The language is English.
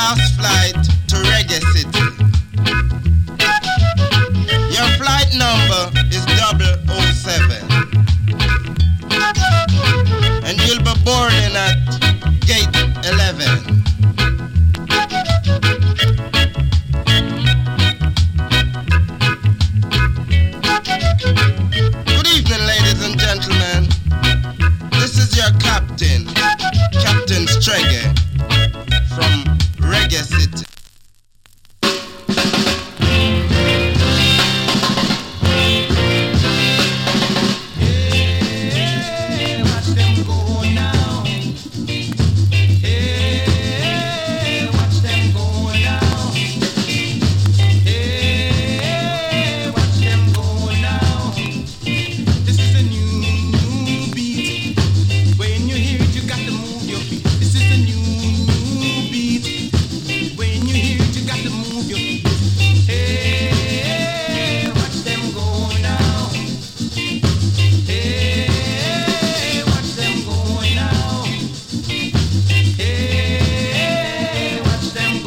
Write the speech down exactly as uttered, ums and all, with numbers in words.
last flight to Reggae City. Your flight number is double oh seven. And you'll be boarding